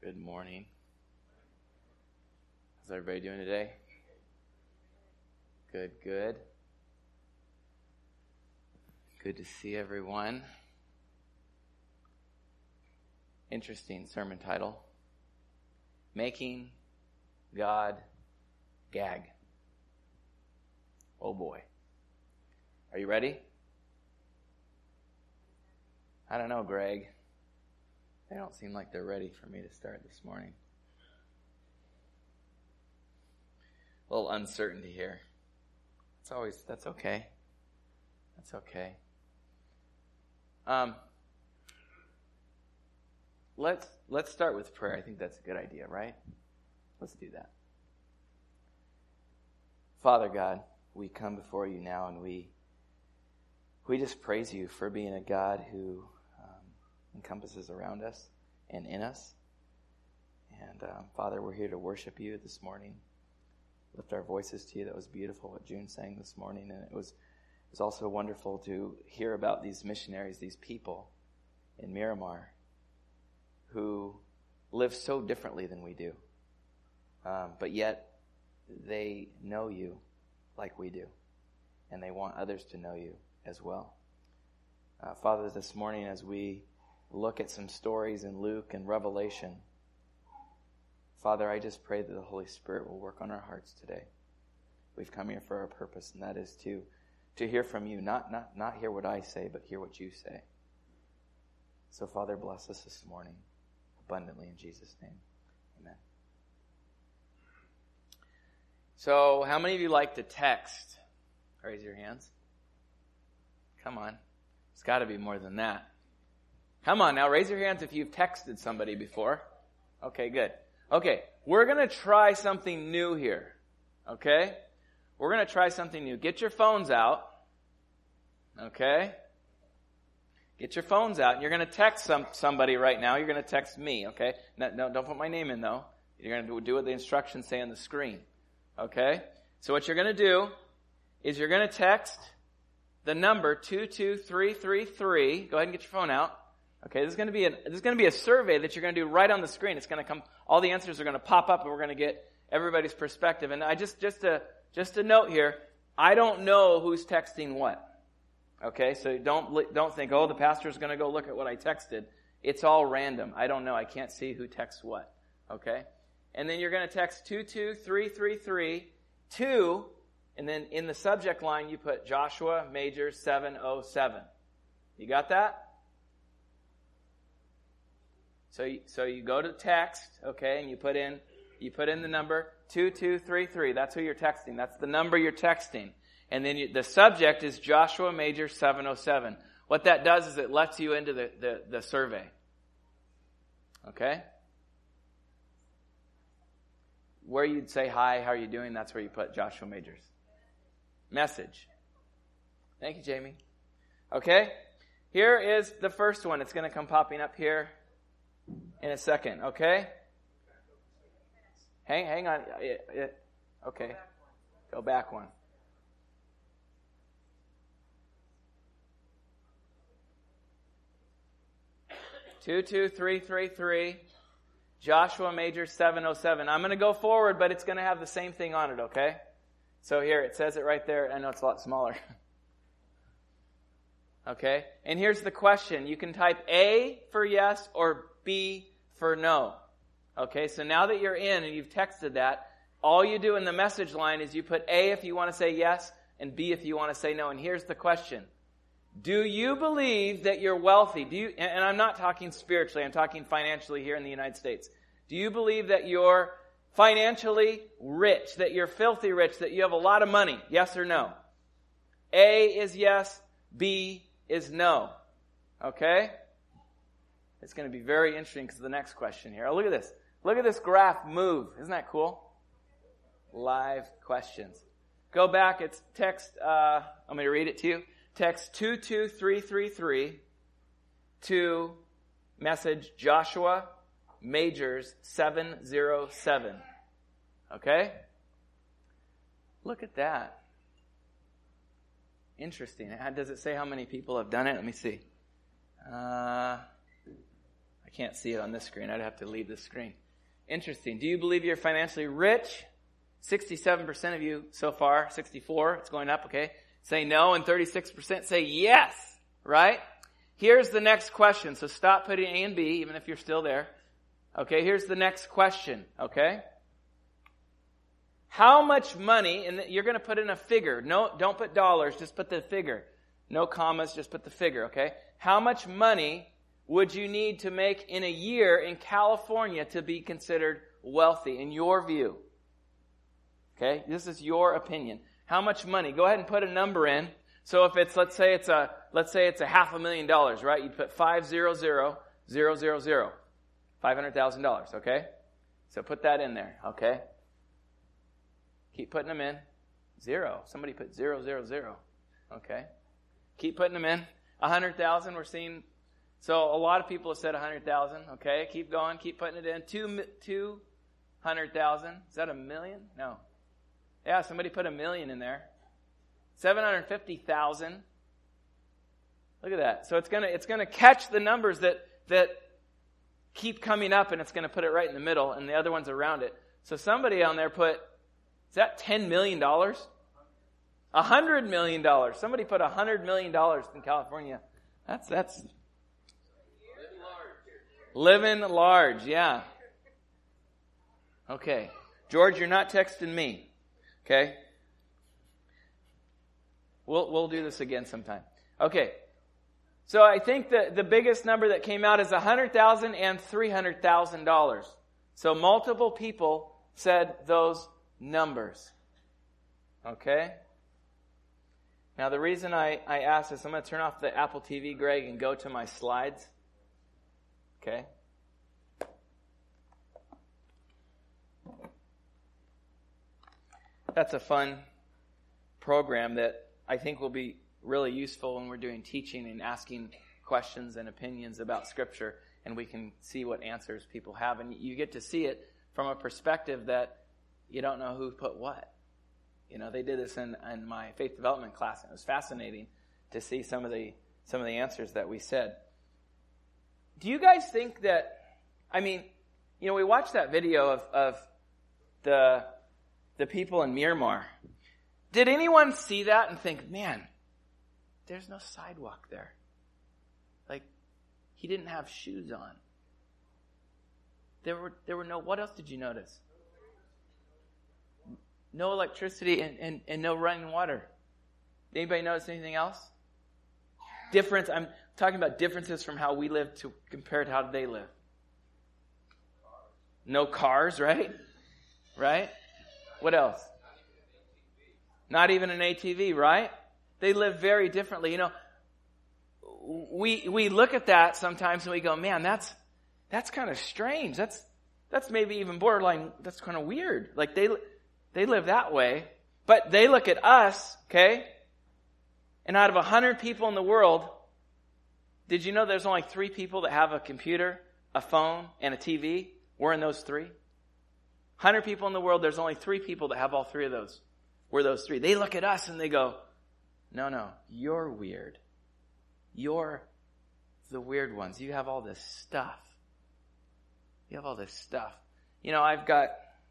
Good morning. How's everybody doing today? Good. Good to see everyone. Interesting sermon title. Making God Gag. Oh boy. Are you ready? I don't know, Greg. They don't seem like they're ready for me to start this morning. A little uncertainty here. That's okay. That's okay. Let's start with prayer. I think that's a good idea, right? Let's do that. Father God, we come before you now and we just praise you for being a God who encompasses around us and in us. And Father, we're here to worship you this morning. Lift our voices to you. That was beautiful what June sang this morning. And it was also wonderful to hear about these missionaries, these people in Myanmar who live so differently than we do. But yet they know you like we do. And they want others to know you as well. Father, this morning as we look at some stories in Luke and Revelation, Father, I just pray that the Holy Spirit will work on our hearts today. We've come here for a purpose, and that is to hear from you, not hear what I say, but hear what you say. So, Father, bless us this morning abundantly in Jesus' name. Amen. So, how many of you like to text? Raise your hands. Come on. It's got to be more than that. Come on now, raise your hands if you've texted somebody before. Okay, good. Okay, we're going to try something new here. Okay? We're going to try something new. Get your phones out. Okay? Get your phones out. You're going to text somebody right now. You're going to text me, okay? No, don't put my name in, though. You're going to do what the instructions say on the screen. Okay? So what you're going to do is you're going to text the number 22333. Go ahead and get your phone out. Okay, this is going to be a survey that you're going to do right on the screen. It's going to come. All the answers are going to pop up, and we're going to get everybody's perspective. And I just a note here. I don't know who's texting what. Okay, so don't think, oh, the pastor's going to go look at what I texted. It's all random. I don't know. I can't see who texts what. Okay, and then you're going to text 22333 2, and then in the subject line you put Joshua Major 707. You got that? So you go to text, okay, and you put in the number 2233. That's who you're texting. That's the number you're texting. And then the subject is Joshua Major 707. What that does is it lets you into the survey. Okay? Where you'd say, hi, how are you doing? That's where you put Joshua Major's message. Thank you, Jamie. Okay? Here is the first one. It's going to come popping up here in a second, okay? Hang on. Okay. Go back one. Two, 333. Joshua Major 707. I'm going to go forward, but it's going to have the same thing on it, okay? So here, it says it right there. I know it's a lot smaller. Okay? And here's the question. You can type A for yes or B for no. Okay, so now that you're in and you've texted that, all you do in the message line is you put A if you want to say yes and B if you want to say no. And here's the question. Do you believe that you're wealthy? And I'm not talking spiritually, I'm talking financially here in the United States. Do you believe that you're financially rich, that you're filthy rich, that you have a lot of money? Yes or no? A is yes, B is no. Okay? It's going to be very interesting because of the next question here. Oh, look at this. Look at this graph move. Isn't that cool? Live questions. Go back. It's text. I'm going to read it to you. Text 22333 to message Joshua Majors 707. Okay? Look at that. Interesting. Does it say how many people have done it? Let me see. I I can't see it on this screen. I'd have to leave this screen. Interesting. Do you believe you're financially rich? 67% of you so far, 64, it's going up, okay? Say no, and 36% say yes, right? Here's the next question. So stop putting A and B, even if you're still there. Okay, here's the next question, okay? How much money, and you're going to put in a figure. No, don't put dollars, just put the figure. No commas, just put the figure, okay? How much money would you need to make in a year in California to be considered wealthy, in your view? Okay, this is your opinion. How much money? Go ahead and put a number in. So if it's, let's say it's $500,000, right? You put 500,000, $500,000, okay? So put that in there, okay? Keep putting them in. 0. Somebody put 000, okay? Keep putting them in. 100,000, we're seeing. So a lot of people have said 100,000, okay? Keep going, keep putting it in. 200,000. Is that a million? No. Yeah, somebody put $1 million in there. 750,000. Look at that. So it's gonna catch the numbers that keep coming up, and it's gonna put it right in the middle, and the other ones around it. So somebody on there put, is that $10 million? $100 million. Somebody put $100 million in California. That's living large, yeah. Okay. George, you're not texting me. Okay? We'll do this again sometime. Okay. So I think the biggest number that came out is $100,000 and $300,000. So multiple people said those numbers. Okay? Now the reason I asked this, I'm going to turn off the Apple TV, Greg, and go to my slides. Okay? That's a fun program that I think will be really useful when we're doing teaching and asking questions and opinions about Scripture, and we can see what answers people have. And you get to see it from a perspective that you don't know who put what. You know, they did this in my faith development class, and it was fascinating to see some of the answers that we said. Do you guys think that, I mean, you know, we watched that video of the people in Myanmar. Did anyone see that and think, man, there's no sidewalk there? Like, he didn't have shoes on. There were no, what else did you notice? No electricity and no running water. Did anybody notice anything else? Difference, I'm talking about differences from how we live compared to how they live. No cars, right? Right? What else? Not even an ATV, right? They live very differently. You know, we look at that sometimes and we go, man, that's kind of strange. That's maybe even borderline, that's kind of weird. Like they live that way, but they look at us, okay? And out of 100 people in the world, did you know there's only 3 people that have a computer, a phone, and a TV? We're in those 3. 100 people in the world, there's only 3 people that have all 3 of those. We're those 3. They look at us and they go, no, you're weird. You're the weird ones. You have all this stuff. You have all this stuff. You know, I've got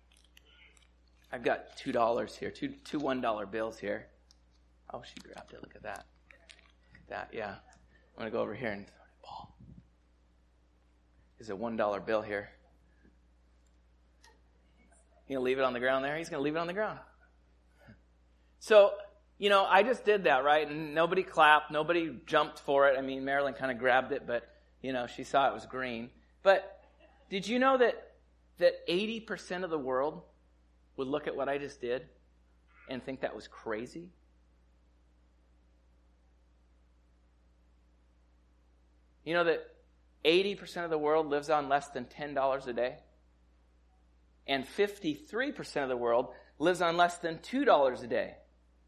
$2 here, two $1 bills here. Oh, she grabbed it. Look at that. Yeah. I'm going to go over here and Paul. There's a $1 bill here. You going to leave it on the ground there? He's going to leave it on the ground. So, you know, I just did that, right? And nobody clapped. Nobody jumped for it. I mean, Marilyn kind of grabbed it, but, you know, she saw it was green. But did you know that 80% of the world would look at what I just did and think that was crazy? You know that 80% of the world lives on less than $10 a day? And 53% of the world lives on less than $2 a day.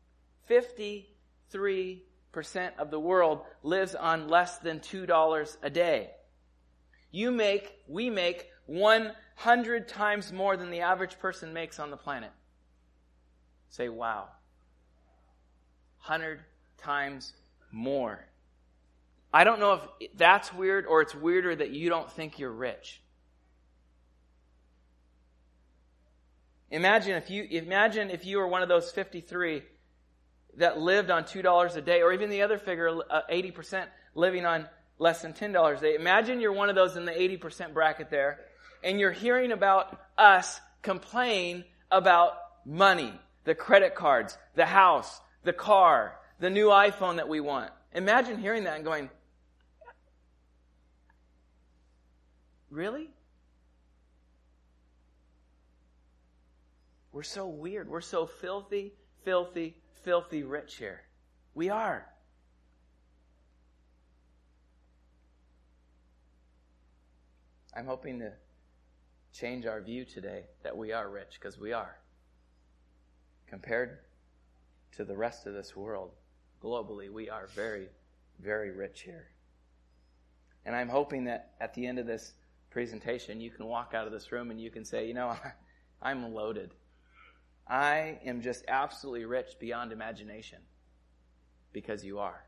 53% of the world lives on less than $2 a day. We make 100 times more than the average person makes on the planet. Say, wow. 100 times more. I don't know if that's weird or it's weirder that you don't think you're rich. Imagine if you were one of those 53 that lived on $2 a day, or even the other figure, 80% living on less than $10 a day. Imagine you're one of those in the 80% bracket there, and you're hearing about us complain about money, the credit cards, the house, the car, the new iPhone that we want. Imagine hearing that and going, really? We're so weird. We're so filthy, filthy, filthy rich here. We are. I'm hoping to change our view today that we are rich, because we are. Compared to the rest of this world, globally, we are very, very rich here. And I'm hoping that at the end of this presentation, you can walk out of this room and you can say, I'm loaded. I am just absolutely rich beyond imagination, because you are.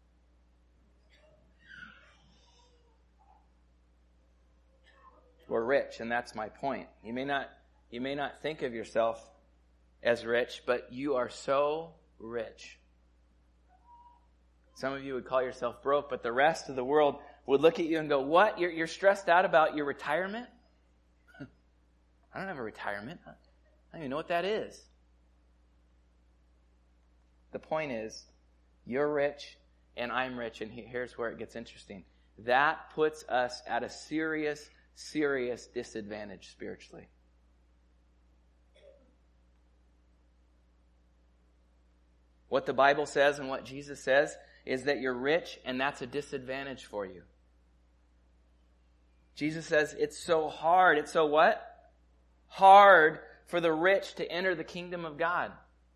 We're rich, and that's my point. You may not think of yourself as rich, but you are so rich. Some of you would call yourself broke, but the rest of the world would look at you and go, what? You're stressed out about your retirement? I don't have a retirement. I don't even know what that is. The point is, you're rich and I'm rich, and here's where it gets interesting. That puts us at a serious disadvantage spiritually. What the Bible says and what Jesus says is that you're rich, and that's a disadvantage for you. Jesus says it's so hard. It's so what? Hard for the rich to enter the kingdom of God.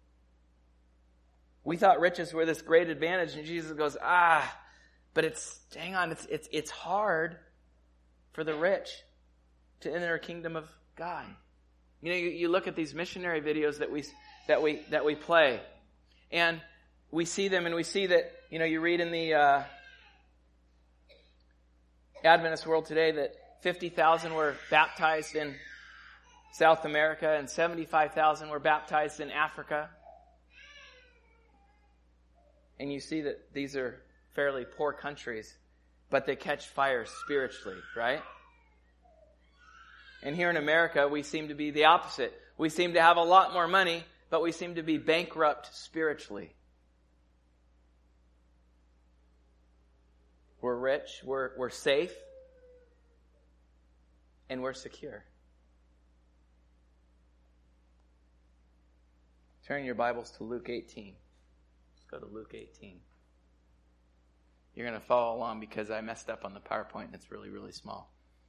We thought riches were this great advantage, and Jesus goes, but it's hard for the rich to enter the kingdom of God. You look at these missionary videos that we play, and we see them, and we see that, you read in the Adventist World Today that 50,000 were baptized in South America and 75,000 were baptized in Africa. And you see that these are fairly poor countries, but they catch fire spiritually, right? And here in America, we seem to be the opposite. We seem to have a lot more money, but we seem to be bankrupt spiritually. We're rich, we're safe, and we're secure. Turn your Bibles to Luke 18. Let's go to Luke 18. You're going to follow along because I messed up on the PowerPoint and it's really, really small.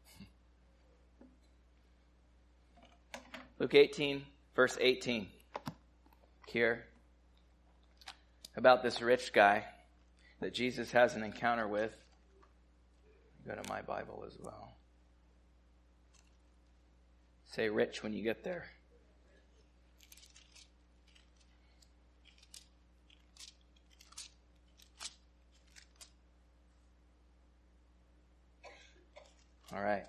Luke 18, verse 18. Here, about this rich guy that Jesus has an encounter with. Go to my Bible as well. Say rich when you get there. All right.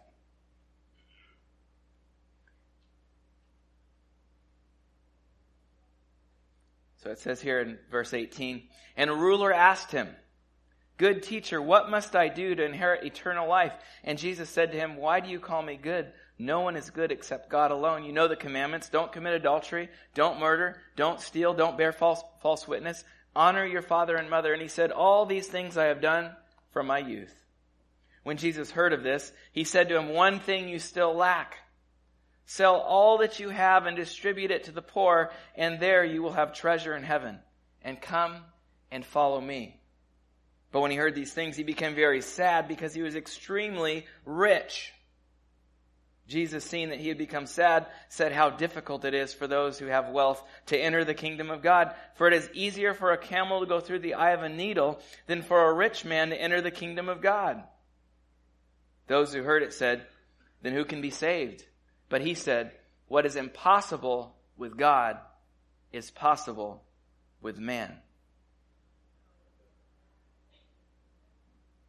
So it says here in verse 18, and a ruler asked him, "Good teacher, what must I do to inherit eternal life?" And Jesus said to him, "Why do you call me good? No one is good except God alone. You know the commandments. Don't commit adultery. Don't murder. Don't steal. Don't bear false witness. Honor your father and mother." And he said, "All these things I have done from my youth." When Jesus heard of this, he said to him, "One thing you still lack. Sell all that you have and distribute it to the poor, and there you will have treasure in heaven. And come and follow me." But when he heard these things, he became very sad because he was extremely rich. Jesus, seeing that he had become sad, said, "How difficult it is for those who have wealth to enter the kingdom of God. For it is easier for a camel to go through the eye of a needle than for a rich man to enter the kingdom of God." Those who heard it said, "Then who can be saved?" But he said, "What is impossible with God is possible with man."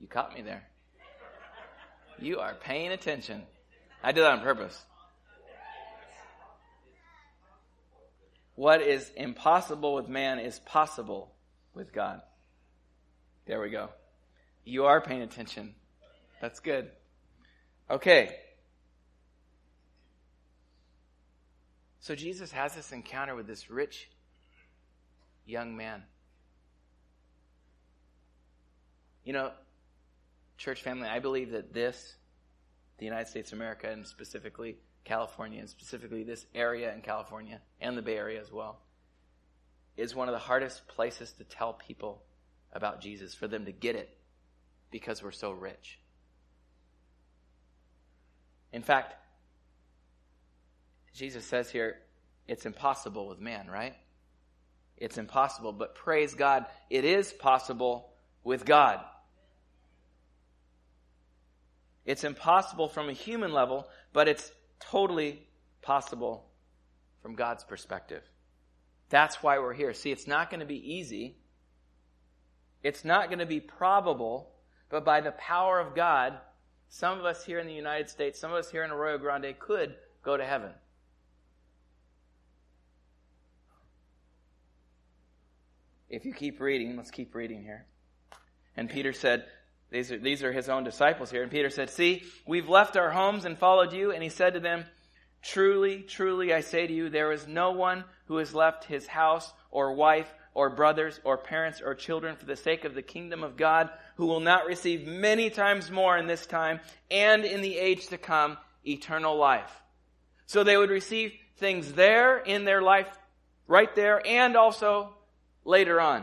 You caught me there. You are paying attention. I did that on purpose. What is impossible with man is possible with God. There we go. You are paying attention. That's good. Okay. So Jesus has this encounter with this rich young man. You know, church family, I believe that the United States of America, and specifically California, and specifically this area in California, and the Bay Area as well, is one of the hardest places to tell people about Jesus, for them to get it, because we're so rich. In fact, Jesus says here, it's impossible with man, right? It's impossible, but praise God, it is possible with God. It's impossible from a human level, but it's totally possible from God's perspective. That's why we're here. See, it's not going to be easy. It's not going to be probable, but by the power of God, some of us here in the United States, some of us here in Arroyo Grande could go to heaven. If you keep reading, let's keep reading here. And Peter said, these are his own disciples here. And Peter said, "See, we've left our homes and followed you." And he said to them, "Truly, truly, I say to you, there is no one who has left his house or wife or brothers or parents or children for the sake of the kingdom of God who will not receive many times more in this time and in the age to come eternal life." So they would receive things there in their life, right there, and also later on.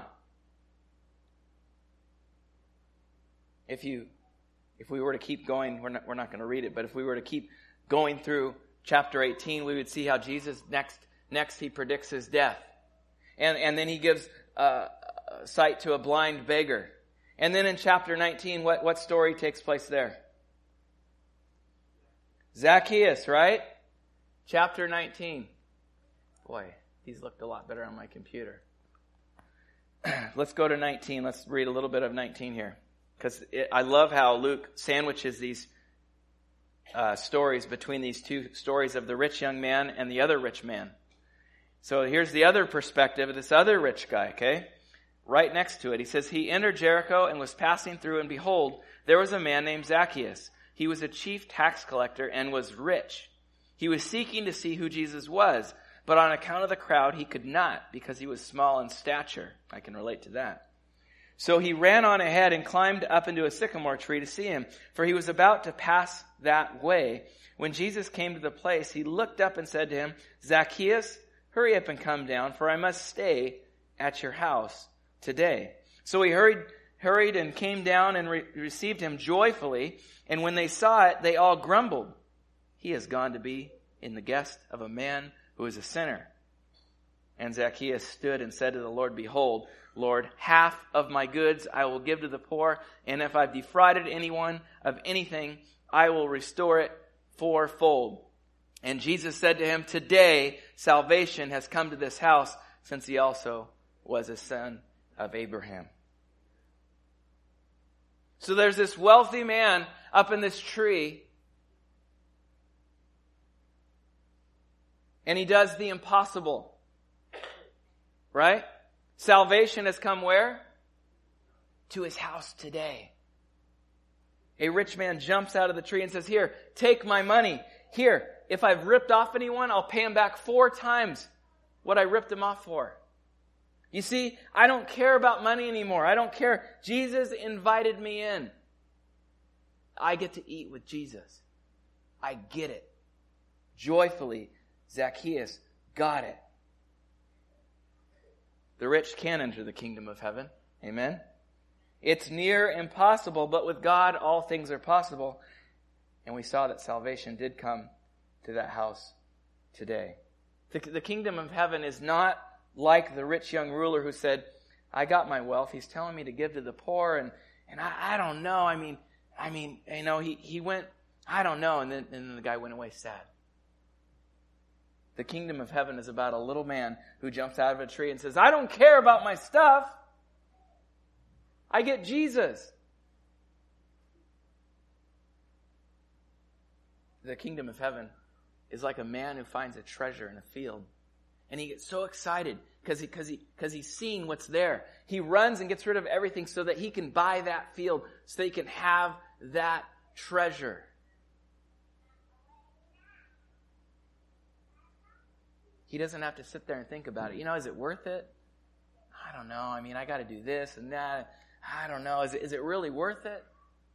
If we were to keep going, we're not going to read it, but if we were to keep going through chapter 18, we would see how Jesus next he predicts his death. And then he gives sight to a blind beggar. And then in chapter 19, what story takes place there? Zacchaeus, right? Chapter 19. Boy, these looked a lot better on my computer. Let's go to 19. Let's read a little bit of 19 here. Because I love how Luke sandwiches these stories between these two stories of the rich young man and the other rich man. So here's the other perspective of this other rich guy, okay? Right next to it, he says, "He entered Jericho and was passing through, and behold, there was a man named Zacchaeus. He was a chief tax collector and was rich. He was seeking to see who Jesus was, but on account of the crowd, he could not, because he was small in stature." I can relate to that. "So he ran on ahead and climbed up into a sycamore tree to see him, for he was about to pass that way. When Jesus came to the place, he looked up and said to him, 'Zacchaeus, hurry up and come down, for I must stay at your house today.' So he hurried and came down and received him joyfully. And when they saw it, they all grumbled, 'He has gone to be in the guest of a man who is a sinner.' And Zacchaeus stood and said to the Lord, 'Behold, Lord, half of my goods I will give to the poor, and if I've defrauded anyone of anything, I will restore it fourfold.' And Jesus said to him, 'Today salvation has come to this house, since he also was a son of Abraham.'" So there's this wealthy man up in this tree, and he does the impossible. Right? Salvation has come where? To his house today. A rich man jumps out of the tree and says, "Here, take my money. Here, if I've ripped off anyone, I'll pay him back 4 times what I ripped him off for." You see, I don't care about money anymore. I don't care. Jesus invited me in. I get to eat with Jesus. I get it. Joyfully, Zacchaeus got it. The rich can enter the kingdom of heaven. Amen. It's near impossible, but with God all things are possible. And we saw that salvation did come to that house today. The kingdom of heaven is not like the rich young ruler who said, "I got my wealth. He's telling me to give to the poor, and I don't know. I mean, you know, he went, I don't know." And then the guy went away sad. The kingdom of heaven is about a little man who jumps out of a tree and says, "I don't care about my stuff. I get Jesus." the kingdom of heaven is like a man who finds a treasure in a field. And he gets so excited because he's seeing what's there. He runs and gets rid of everything so that he can buy that field, so that he can have that treasure. He doesn't have to sit there and think about it. Is it worth it? I don't know. I got to do this and that. I don't know. Is it really worth it?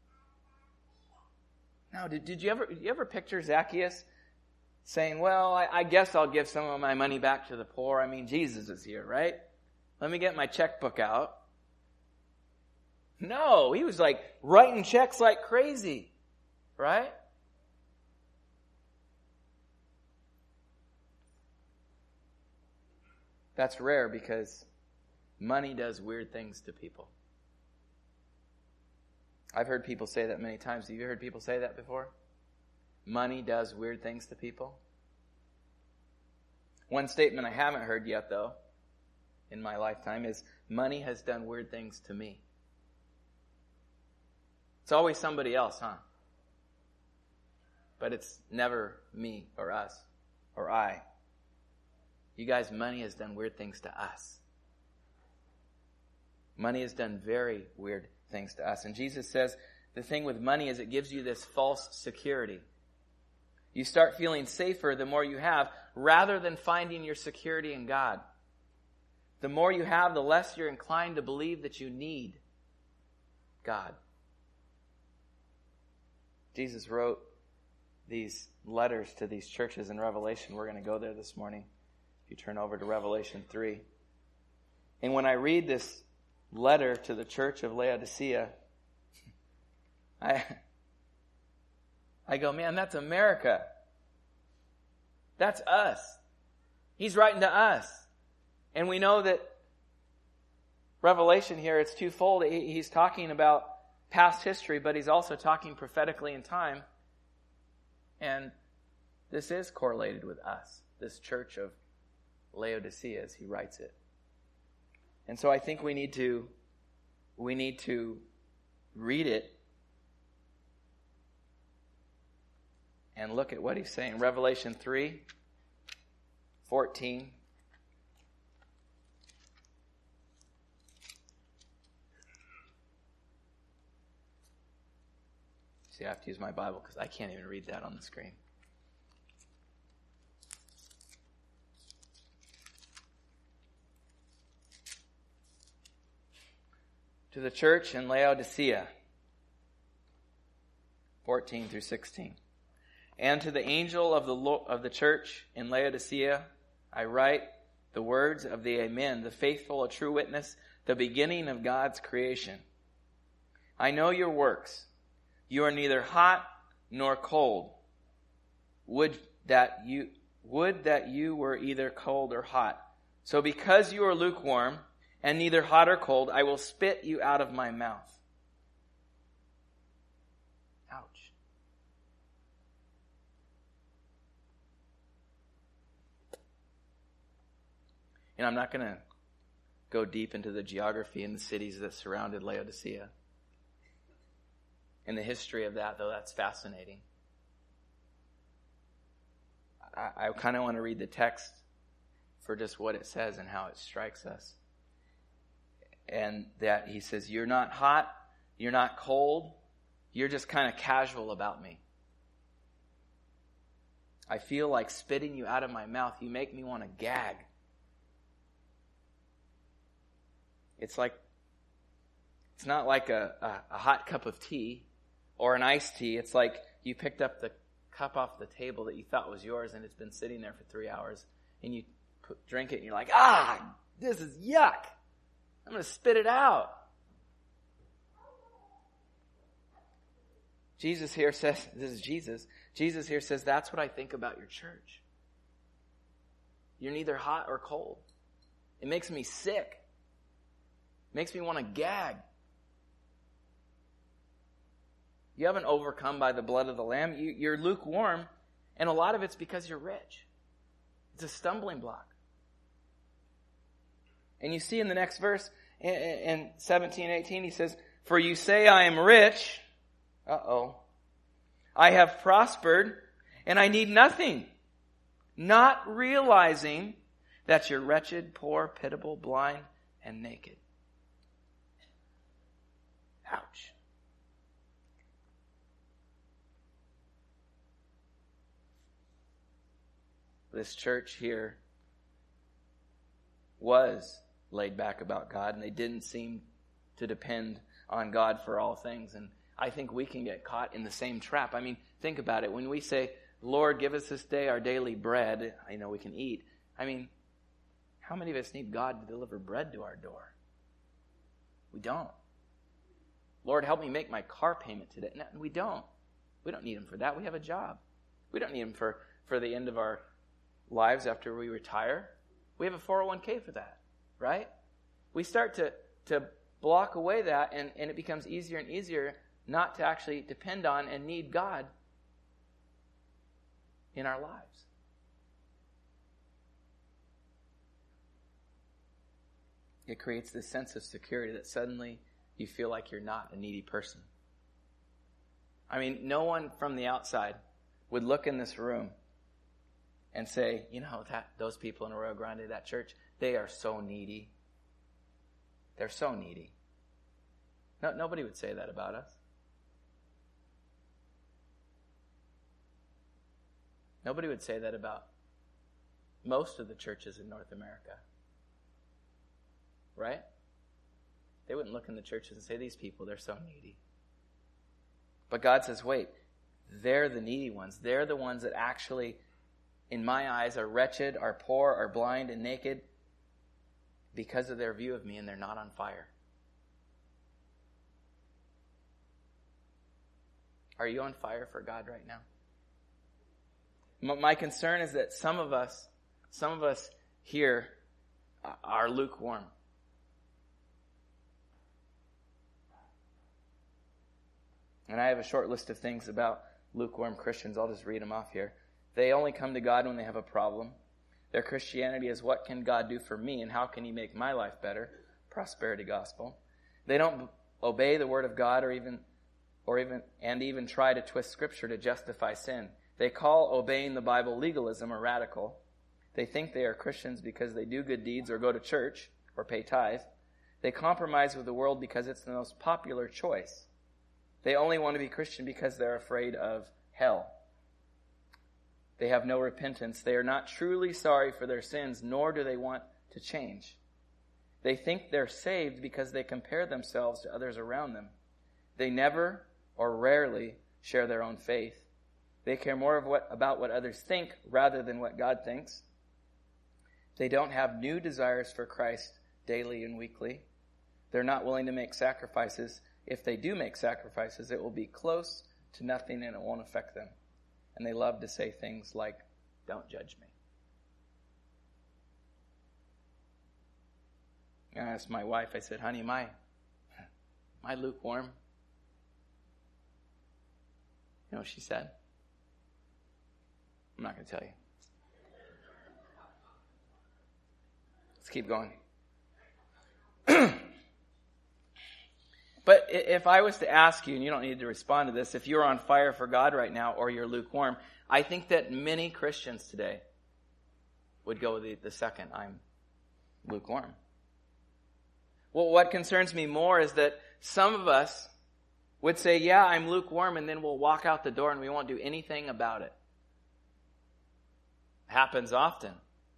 No. Did you ever picture Zacchaeus saying, well, I guess I'll give some of my money back to the poor. Jesus is here, right? Let me get my checkbook out. No, he was like writing checks like crazy, right? That's rare because money does weird things to people. I've heard people say that many times. Have you heard people say that before? Money does weird things to people. One statement I haven't heard yet, though, in my lifetime is, money has done weird things to me. It's always somebody else, huh? But it's never me or us or I. You guys, money has done weird things to us. Money has done very weird things to us. And Jesus says the thing with money is it gives you this false security. You start feeling safer the more you have, rather than finding your security in God. The more you have, the less you're inclined to believe that you need God. Jesus wrote these letters to these churches in Revelation. We're going to go there this morning. If you turn over to Revelation 3. And when I read this letter to the church of Laodicea, I go, man, that's America. That's us. He's writing to us. And we know that Revelation here, it's twofold. He's talking about past history, but he's also talking prophetically in time. And this is correlated with us, this church of Laodicea, as he writes it. And so I think we need to read it and look at what he's saying. Revelation 3:14. See, I have to use my Bible because I can't even read that on the screen. To the church in Laodicea, 14 through 16. And to the angel of the church in Laodicea, I write the words of the Amen, the faithful, a true witness, the beginning of God's creation. I know your works. You are neither hot nor cold. Would that you were either cold or hot. So because you are lukewarm and neither hot or cold, I will spit you out of my mouth. Ouch. And I'm not going to go deep into the geography and the cities that surrounded Laodicea. And the history of that, though, that's fascinating. I kind of want to read the text for just what it says and how it strikes us. And that he says, you're not hot, you're not cold, you're just kind of casual about me. I feel like spitting you out of my mouth. You make me want to gag. It's not like a hot cup of tea or an iced tea. It's like you picked up the cup off the table that you thought was yours and it's been sitting there for 3 hours and you drink it and you're like, this is yuck. I'm going to spit it out. Jesus here says, this is Jesus. Jesus here says, that's what I think about your church. You're neither hot or cold. It makes me sick. It makes me want to gag. You haven't overcome by the blood of the Lamb. You're lukewarm, and a lot of it's because you're rich. It's a stumbling block. And you see in the next verse, in 17:18, he says, for you say I am rich. I have prospered and I need nothing. Not realizing that you're wretched, poor, pitiable, blind, and naked. Ouch. This church here was laid back about God, and they didn't seem to depend on God for all things. And I think we can get caught in the same trap. I mean, think about it. When we say, Lord, give us this day our daily bread, I know we can eat. I mean, how many of us need God to deliver bread to our door? We don't. Lord, help me make my car payment today. No, we don't. We don't need Him for that. We have a job. We don't need Him for the end of our lives after we retire. We have a 401k for that, right? We start to block away that, and it becomes easier and easier not to actually depend on and need God in our lives. It creates this sense of security that suddenly you feel like you're not a needy person. I mean, no one from the outside would look in this room and say, you know, those people in Arroyo Grande, that church, they are so needy. They're so needy. No, nobody would say that about us. Nobody would say that about most of the churches in North America. Right? They wouldn't look in the churches and say, these people, they're so needy. But God says, wait, they're the needy ones. They're the ones that actually, in my eyes, are wretched, are poor, are blind and naked because of their view of me, and they're not on fire. Are you on fire for God right now? My concern is that some of us here are lukewarm. And I have a short list of things about lukewarm Christians. I'll just read them off here. They only come to God when they have a problem. Their Christianity is, what can God do for me and how can He make my life better? Prosperity gospel. They don't obey the Word of God or even try to twist Scripture to justify sin. They call obeying the Bible legalism or radical. They think they are Christians because they do good deeds or go to church or pay tithe. They compromise with the world because it's the most popular choice. They only want to be Christian because they're afraid of hell. They have no repentance. They are not truly sorry for their sins, nor do they want to change. They think they're saved because they compare themselves to others around them. They never or rarely share their own faith. They care more about what others think rather than what God thinks. They don't have new desires for Christ daily and weekly. They're not willing to make sacrifices. If they do make sacrifices, it will be close to nothing and it won't affect them. And they love to say things like, don't judge me. And I asked my wife, I said, honey, my lukewarm? You know what she said? I'm not going to tell you. Let's keep going. But if I was to ask you, and you don't need to respond to this, if you're on fire for God right now or you're lukewarm, I think that many Christians today would go with the second, I'm lukewarm. Well, what concerns me more is that some of us would say, yeah, I'm lukewarm, and then we'll walk out the door and we won't do anything about it. Happens often.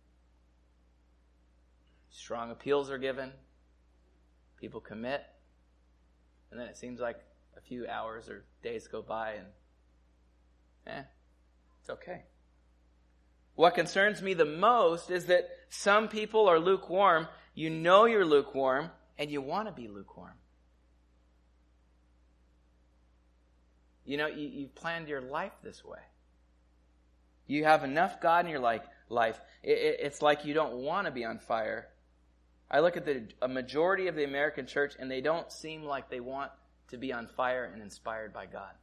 Strong appeals are given. People commit. And then it seems like a few hours or days go by and, it's okay. What concerns me the most is that some people are lukewarm. You know you're lukewarm, and you want to be lukewarm. You know, you've planned your life this way. You have enough God in your life. It's like you don't want to be on fire. I look at a majority of the American church, and they don't seem like they want to be on fire and inspired by God.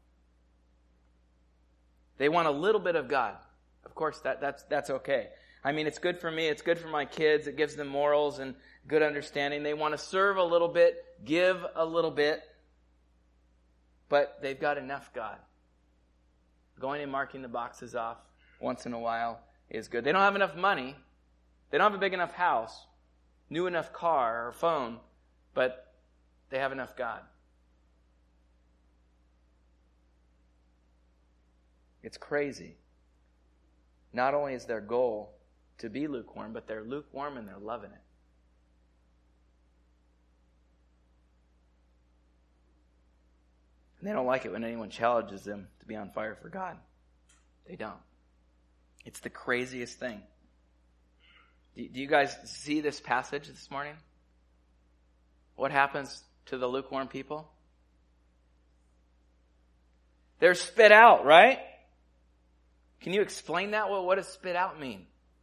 They want a little bit of God. Of course, that's okay. I mean, it's good for me. It's good for my kids. It gives them morals and good understanding. They want to serve a little bit, give a little bit, but they've got enough God. Going and marking the boxes off once in a while is good. They don't have enough money. They don't have a big enough house, new enough car or phone, but they have enough God. It's crazy. Not only is their goal to be lukewarm, but they're lukewarm and they're loving it. And they don't like it when anyone challenges them to be on fire for God. They don't. It's the craziest thing. Do you guys see this passage this morning? What happens to the lukewarm people? They're spit out, right? Can you explain that? Well, what does spit out mean?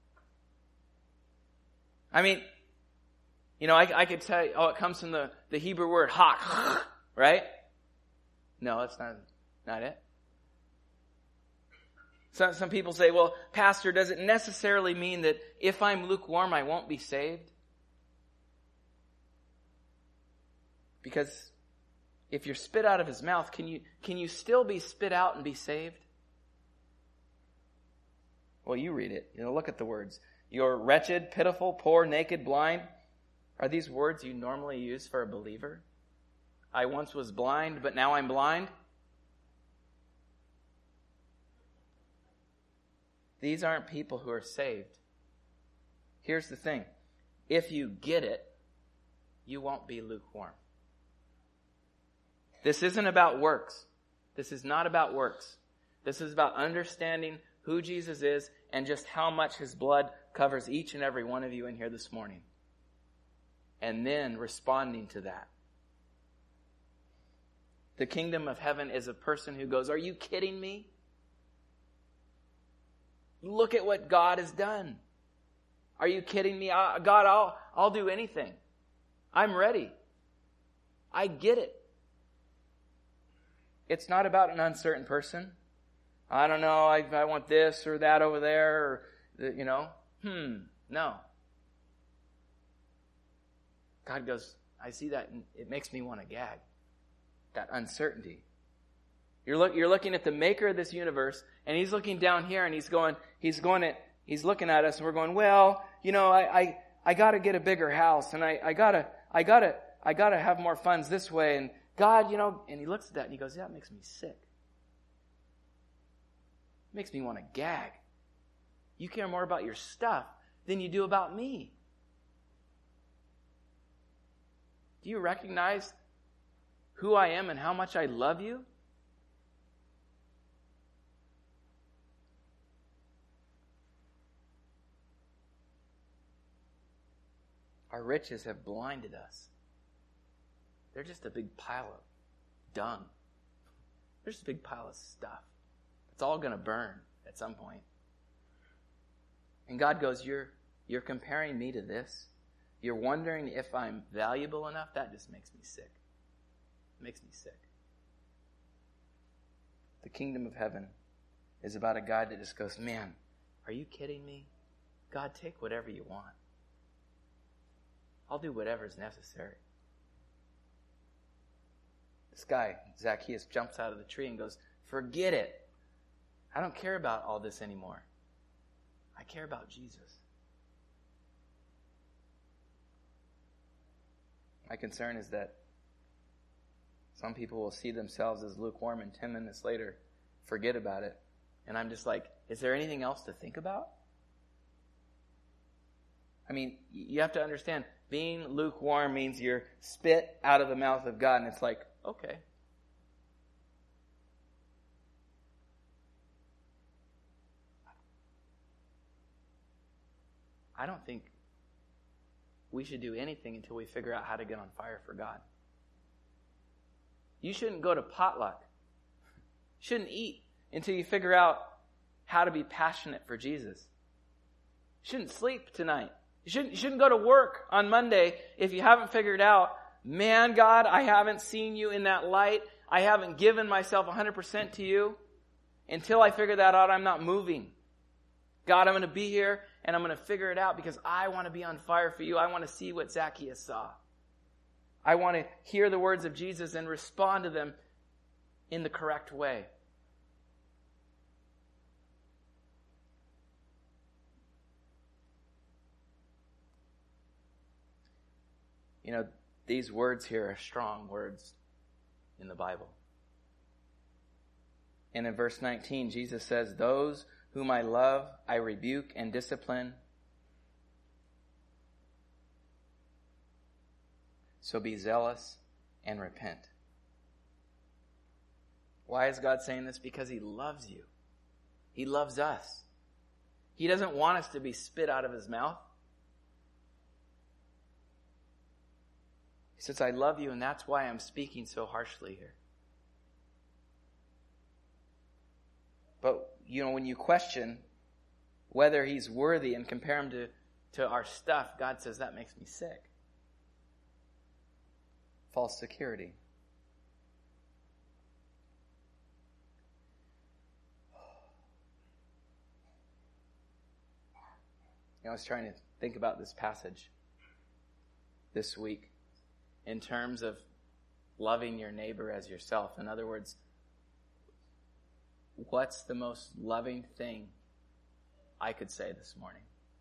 I mean, I could tell you, it comes from the Hebrew word hak, right? No, that's not it. Some people say, well, Pastor, does it necessarily mean that if I'm lukewarm, I won't be saved? Because if you're spit out of his mouth, can you still be spit out and be saved? Well, you read it. Look at the words. You're wretched, pitiful, poor, naked, blind. Are these words you normally use for a believer? I once was blind, but now I'm blind. These aren't people who are saved. Here's the thing. If you get it, you won't be lukewarm. This isn't about works. This is not about works. This is about understanding who Jesus is and just how much his blood covers each and every one of you in here this morning. And then responding to that. The kingdom of heaven is a person who goes, are you kidding me? Look at what God has done. Are you kidding me? God, I'll do anything. I'm ready. I get it. It's not about an uncertain person. I don't know, I want this or that over there, or, no. God goes, I see that and it makes me want to gag. That uncertainty. You're looking at the maker of this universe, and he's looking down here and he's looking at us and we're going, well, I gotta get a bigger house and I gotta have more funds this way, and God, and he looks at that and he goes, yeah, it makes me sick. It makes me want to gag. You care more about your stuff than you do about me. Do you recognize who I am and how much I love you? Our riches have blinded us. They're just a big pile of dung. They're just a big pile of stuff. It's all going to burn at some point. And God goes, you're comparing me to this? You're wondering if I'm valuable enough? That just makes me sick. It makes me sick. The kingdom of heaven is about a God that just goes, man, are you kidding me? God, take whatever you want. I'll do whatever's necessary. This guy, Zacchaeus, jumps out of the tree and goes, forget it. I don't care about all this anymore. I care about Jesus. My concern is that some people will see themselves as lukewarm and 10 minutes later forget about it. And I'm just like, is there anything else to think about? I mean, you have to understand, being lukewarm means you're spit out of the mouth of God, and it's like, okay. I don't think we should do anything until we figure out how to get on fire for God. You shouldn't go to potluck. You shouldn't eat until you figure out how to be passionate for Jesus. You shouldn't sleep tonight. You shouldn't go to work on Monday if you haven't figured out, man, God, I haven't seen you in that light. I haven't given myself 100% to you. Until I figure that out, I'm not moving. God, I'm going to be here and I'm going to figure it out because I want to be on fire for you. I want to see what Zacchaeus saw. I want to hear the words of Jesus and respond to them in the correct way. These words here are strong words in the Bible. And in verse 19, Jesus says, "Those whom I love, I rebuke and discipline. So be zealous and repent." Why is God saying this? Because He loves you. He loves us. He doesn't want us to be spit out of His mouth. He says, "I love you, and that's why I'm speaking so harshly here." But, when you question whether He's worthy and compare Him to our stuff, God says, that makes me sick. False security. I was trying to think about this passage this week in terms of loving your neighbor as yourself. In other words, what's the most loving thing I could say this morning?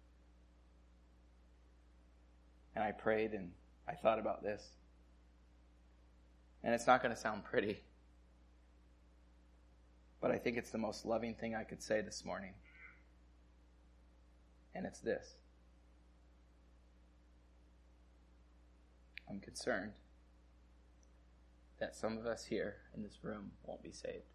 And I prayed and I thought about this. And it's not going to sound pretty, but I think it's the most loving thing I could say this morning. And it's this: I'm concerned that some of us here in this room won't be saved.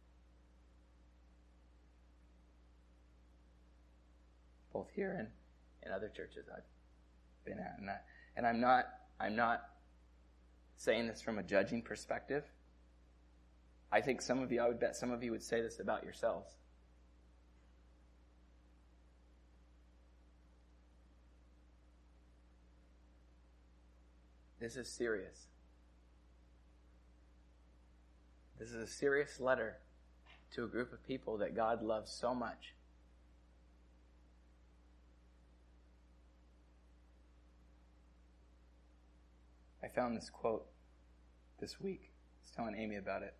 Both here and in other churches I've been at. And I'm not saying this from a judging perspective. I think I would bet some of you would say this about yourselves. This is serious. This is a serious letter to a group of people that God loves so much. I found this quote this week. I was telling Amy about it.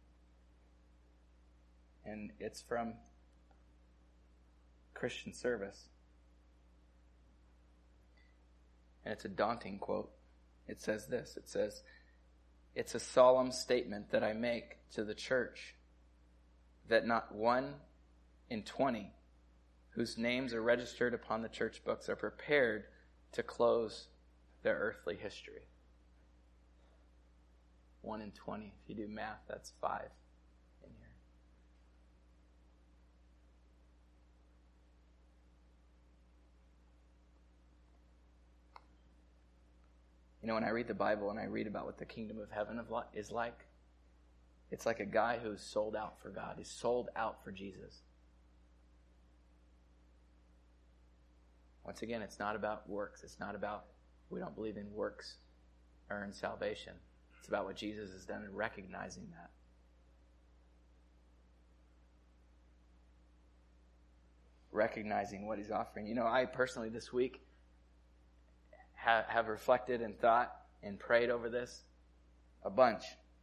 And it's from Christian Service. And it's a daunting quote. It says this. It says, "It's a solemn statement that I make to the church that not 1 in 20 whose names are registered upon the church books are prepared to close their earthly history." 1 in 20. If you do math, that's 5 in here. When I read the Bible and I read about what the kingdom of heaven is like, it's like a guy who's sold out for God. He's sold out for Jesus. Once again, it's not about works. It's not about, we don't believe in works earn salvation. It's about what Jesus has done and recognizing that. Recognizing what He's offering. I personally this week have reflected and thought and prayed over this a bunch.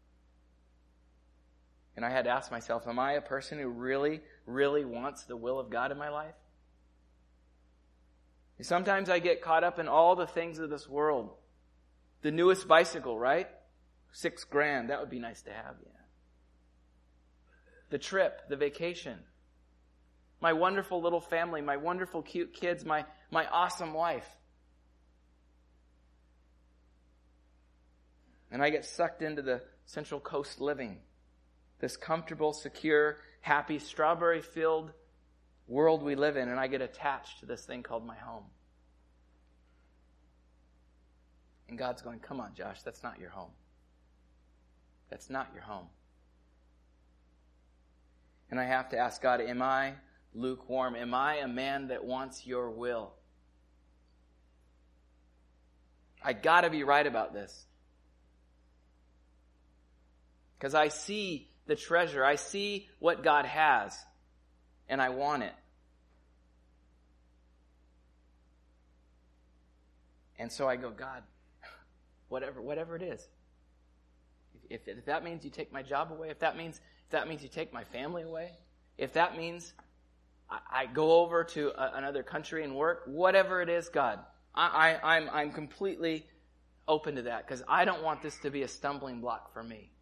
And I had to ask myself, am I a person who really, really wants the will of God in my life? Sometimes I get caught up in all the things of this world. The newest bicycle, right? $6,000. That would be nice to have, yeah. The trip, the vacation. My wonderful little family, my wonderful cute kids, my awesome wife. And I get sucked into the Central Coast living. This comfortable, secure, happy, strawberry-filled world we live in. And I get attached to this thing called my home. And God's going, come on, Josh, that's not your home. That's not your home. And I have to ask God, am I lukewarm? Am I a man that wants your will? I got to be right about this. Because I see the treasure. I see what God has. And I want it. And so I go, God, whatever it is. If that means you take my job away, if that means you take my family away, if that means I go over to another country and work, whatever it is, God, I'm completely open to that, because I don't want this to be a stumbling block for me.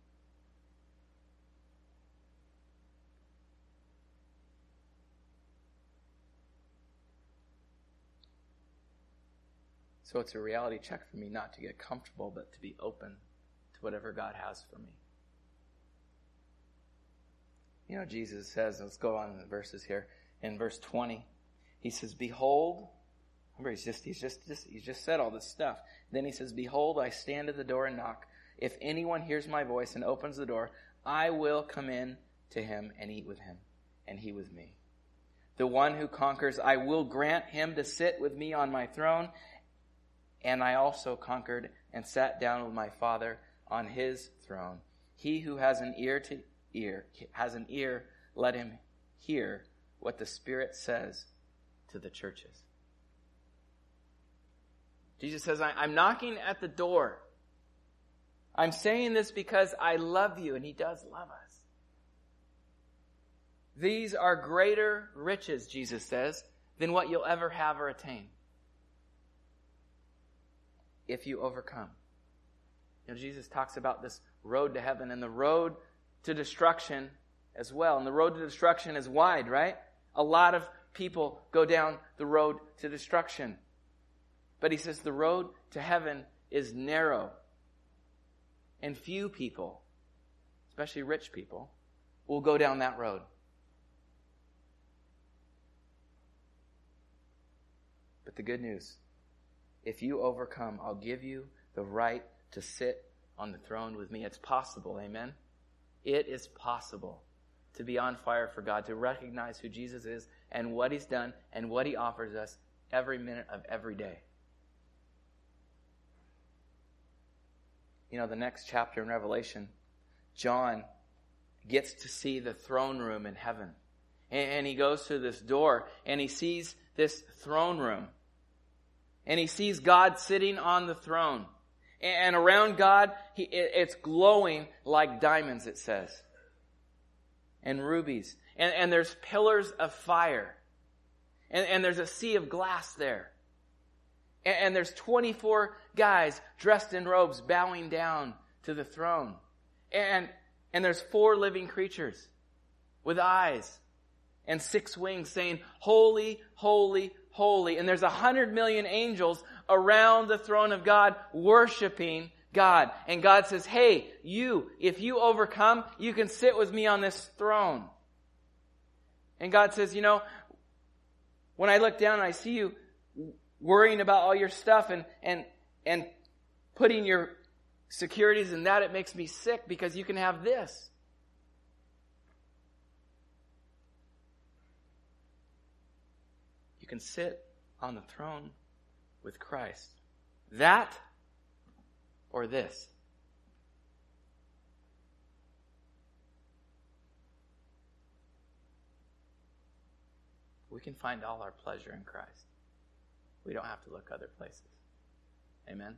So it's a reality check for me not to get comfortable, but to be open to whatever God has for me. You know, Jesus says, let's go on in the verses here. In verse 20, he says, behold, remember he's just said all this stuff. Then he says, behold, I stand at the door and knock. If anyone hears my voice and opens the door, I will come in to him and eat with him, and he with me. The one who conquers, I will grant him to sit with me on my throne, and I also conquered and sat down with my Father on his throne. He who has an ear, let him hear what the Spirit says to the churches. Jesus says, I'm knocking at the door. I'm saying this because I love you, and he does love us. These are greater riches, Jesus says, than what you'll ever have or attain. If you overcome. You know, Jesus talks about this road to heaven and the road to destruction as well. And the road to destruction is wide, right? A lot of people go down the road to destruction. But he says the road to heaven is narrow. And few people, especially rich people, will go down that road. But the good news, if you overcome, I'll give you the right to sit on the throne with me. It's possible, amen? It is possible to be on fire for God, to recognize who Jesus is and what he's done and what he offers us every minute of every day. You know, the next chapter in Revelation, John gets to see the throne room in heaven. And he goes through this door and he sees this throne room. And he sees God sitting on the throne. And around God, it's glowing like diamonds, it says. And rubies. And there's pillars of fire. And there's a sea of glass there. And there's 24 guys dressed in robes bowing down to the throne. And there's 4 living creatures with eyes and 6 wings saying, holy, holy, holy. And there's 100 million angels around the throne of God worshiping God. And God says, hey, if you overcome, you can sit with me on this throne. And God says, you know, when I look down and I see you worrying about all your stuff and putting your securities in that, it makes me sick because you can have this. You can sit on the throne with Christ. That or this. We can find all our pleasure in Christ. We don't have to look other places. Amen?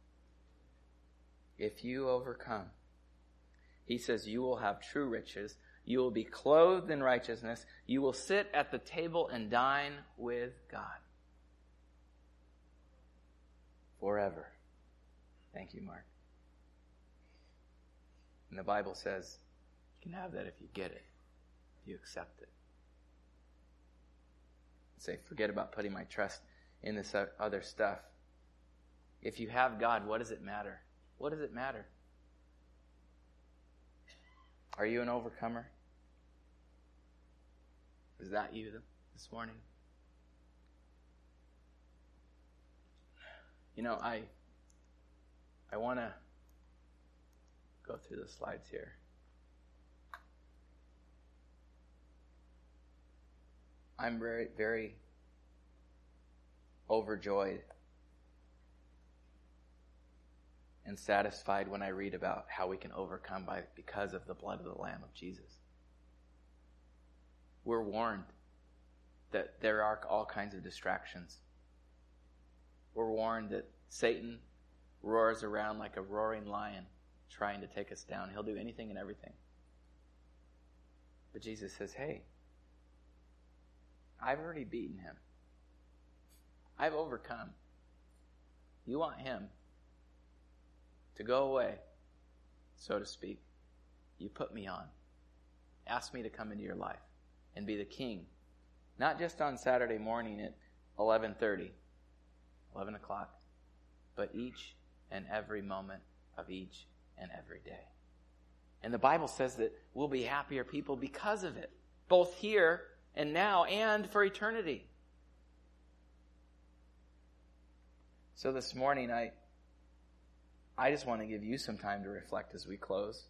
If you overcome, he says you will have true riches. You will be clothed in righteousness. You will sit at the table and dine with God. Forever. Thank you, Mark. And the Bible says you can have that if you get it, if you accept it. Say, forget about putting my trust in this other stuff. If you have God, what does it matter? What does it matter? Are you an overcomer? Is that you this morning? You know, I want to go through the slides here. I'm very, very overjoyed and satisfied when I read about how we can overcome because of the blood of the Lamb of Jesus. We're warned that there are all kinds of distractions. We're warned that Satan roars around like a roaring lion trying to take us down. He'll do anything and everything. But Jesus says, hey, I've already beaten him. I've overcome. You want him. to go away, so to speak. You put me on. Ask me to come into your life and be the king. Not just on Saturday morning at 11:30, 11 o'clock, but each and every moment of each and every day. And the Bible says that we'll be happier people because of it, both here and now and for eternity. So this morning, I just want to give you some time to reflect as we close.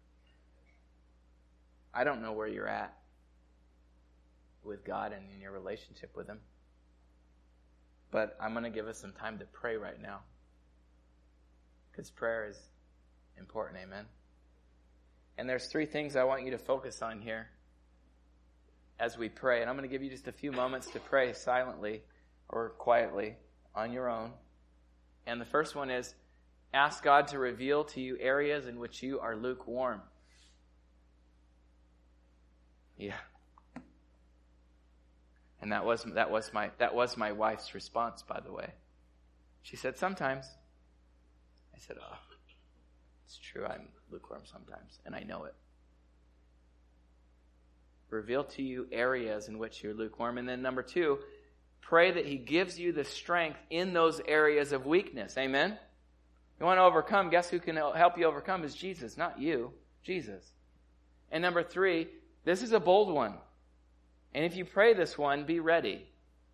I don't know where you're at with God and in your relationship with Him. But I'm going to give us some time to pray right now. Because prayer is important, amen? And there's 3 things I want you to focus on here as we pray. And I'm going to give you just a few moments to pray silently or quietly on your own. And the first one is, ask God to reveal to you areas in which you are lukewarm. Yeah. And that was my wife's response, by the way. She said, sometimes. I said, oh, it's true, I'm lukewarm sometimes, and I know it. Reveal to you areas in which you're lukewarm. And then number 2, pray that He gives you the strength in those areas of weakness. Amen? You want to overcome, guess who can help you overcome is Jesus, not you, Jesus. And number 3, this is a bold one. And if you pray this one, be ready.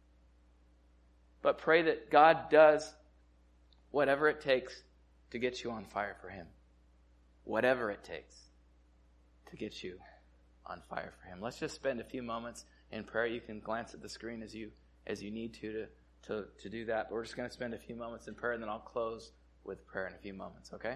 But pray that God does whatever it takes to get you on fire for Him. Whatever it takes to get you on fire for Him. Let's just spend a few moments in prayer. You can glance at the screen as you need to do that. But we're just going to spend a few moments in prayer, and then I'll close with prayer in a few moments, okay?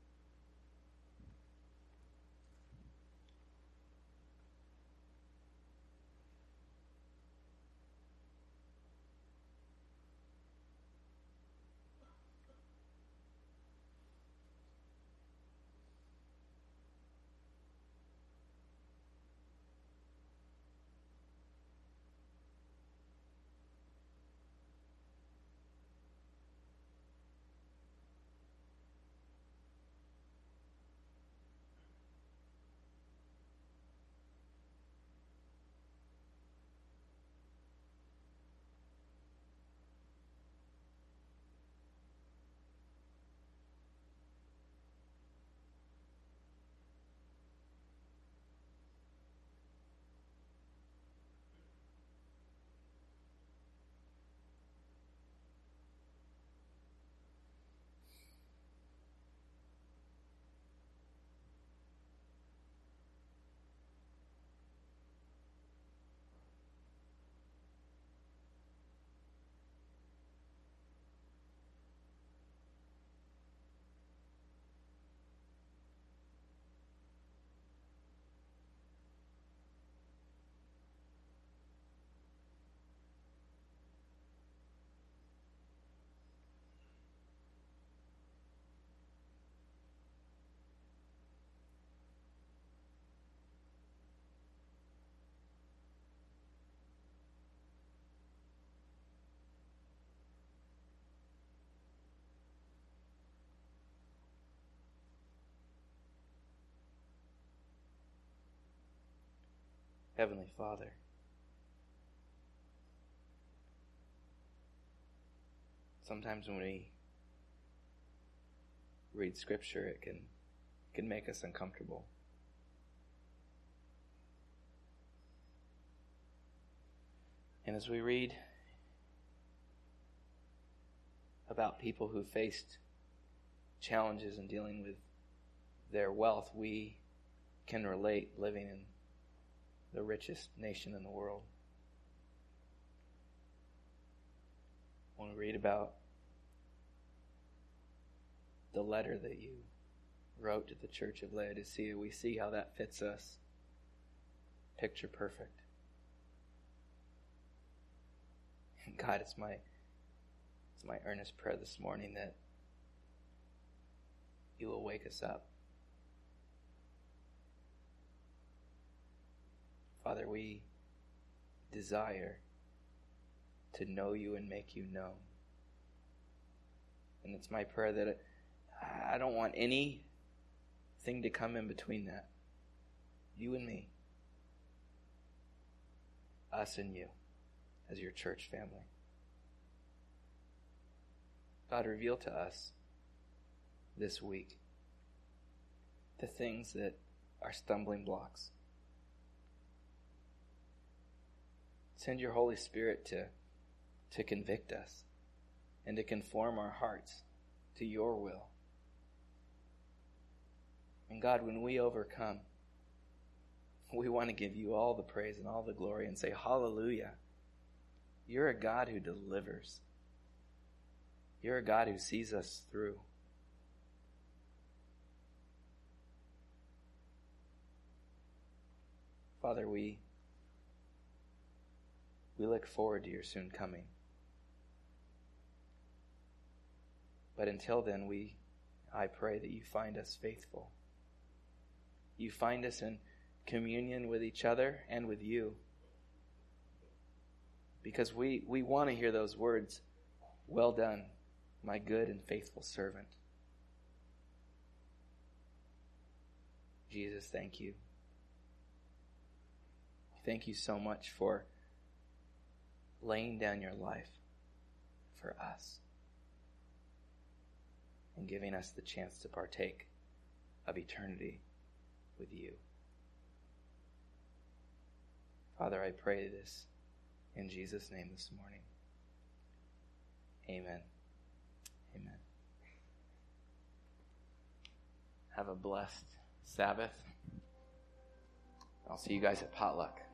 Heavenly Father, sometimes when we read Scripture, it can make us uncomfortable. And as we read about people who faced challenges in dealing with their wealth, we can relate living in the richest nation in the world. When we read about the letter that you wrote to the church of Laodicea, we see how that fits us. Picture perfect. God, it's my earnest prayer this morning that you will wake us up. Father, we desire to know you and make you known. And it's my prayer that I don't want anything to come in between that. You and me. Us and you as your church family. God, reveal to us this week the things that are stumbling blocks. Send your Holy Spirit to convict us and to conform our hearts to your will. And God, when we overcome, we want to give you all the praise and all the glory and say, hallelujah. You're a God who delivers. You're a God who sees us through. Father, we look forward to your soon coming. But until then, I pray that you find us faithful. You find us in communion with each other and with you. Because we want to hear those words, well done, my good and faithful servant. Jesus, thank you. Thank you so much for laying down your life for us and giving us the chance to partake of eternity with you. Father, I pray this in Jesus' name this morning. Amen. Amen. Have a blessed Sabbath. I'll see you guys at potluck.